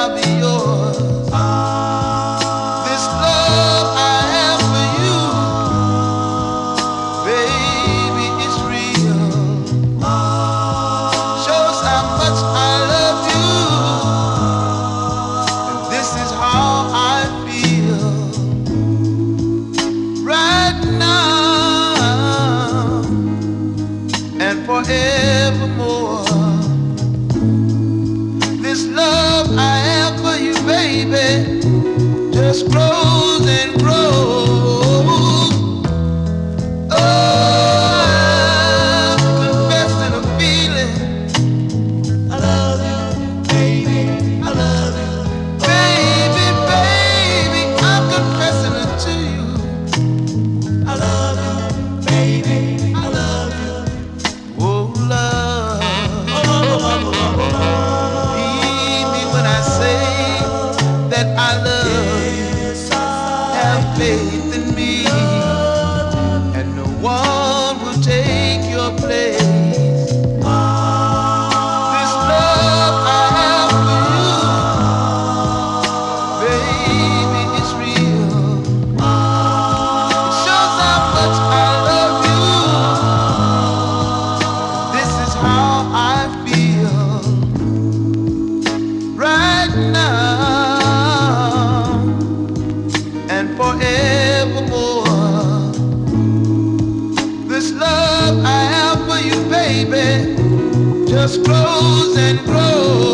I'll be yours. This love I have for you, baby, it's real. Shows how much I love you. And this is how I feel right now and forevermore. This love I have for you, baby, just grows and grows. Oh, I'm confessing a feeling. I love you, baby. I love you, baby, baby. I'm confessing it to you. I love you, baby. I love you. Oh, love. Heed me when I say that I love you. Have faith in me, and no one will take your place. This love I have for you, baby, is real. It shows how much I love you. This is how I feel right now and forevermore. This love I have for you, baby, just grows and grows.